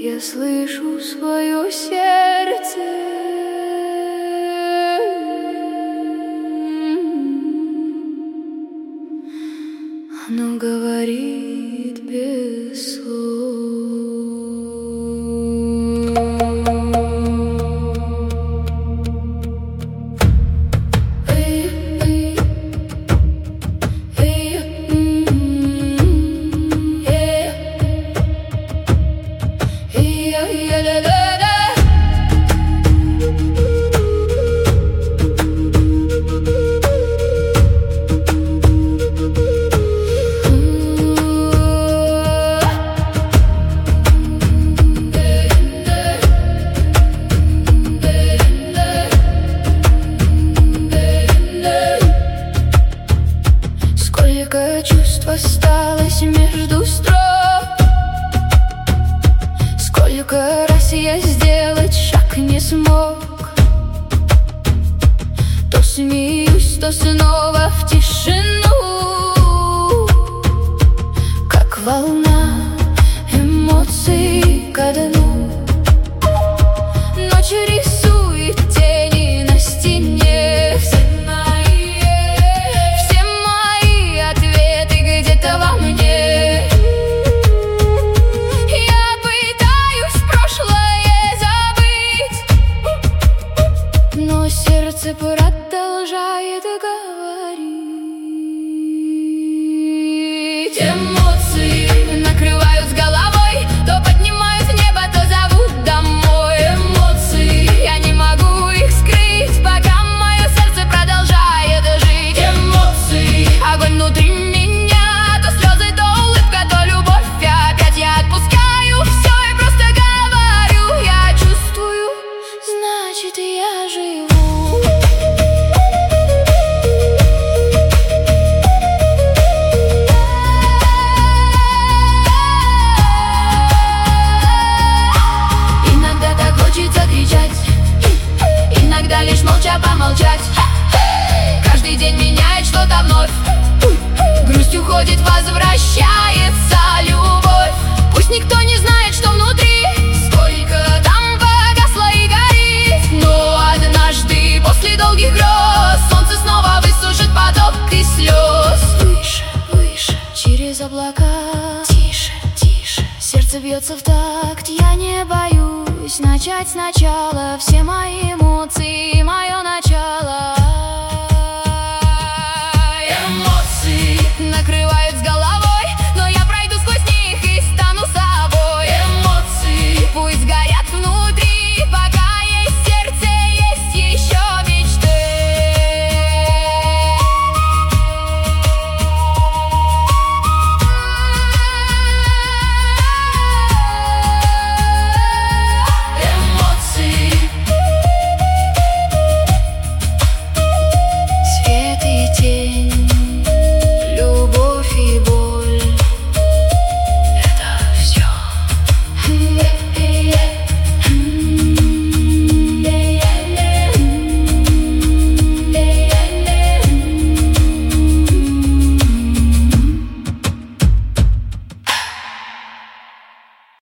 Я слышу свое сердце. Оно говорит без слов. Сколько чувств осталось между строк, сколько раз я сделать шаг не смог. То смеюсь, то снова в тишину, как волна эмоций ко дну. Ночь рисует тени на стене. Все мои ответы где-то во мне. Я пытаюсь прошлое забыть, но сердце продолжает говорить. Эмоции накрывают с головой, то поднимают в небо, то зовут домой. Эмоции, я не могу их скрыть, пока мое сердце продолжает жить. Эмоции, огонь внутри меня, то слезы, то улыбка, то любовь. Опять я отпускаю все и просто говорю: я чувствую, значит я живу. Иногда лишь молча помолчать. Каждый день меняет что-то вновь. Грусть уходит, возвращается любовь. Пусть никто не знает, что внутри, сколько там погасло и горит. Но однажды после долгих гроз солнце снова высушит поток и слез. Выше, выше, через облака. Тише, тише, сердце бьется в такт. Я не боюсь начать сначала. Все мои эмоции, мое начало.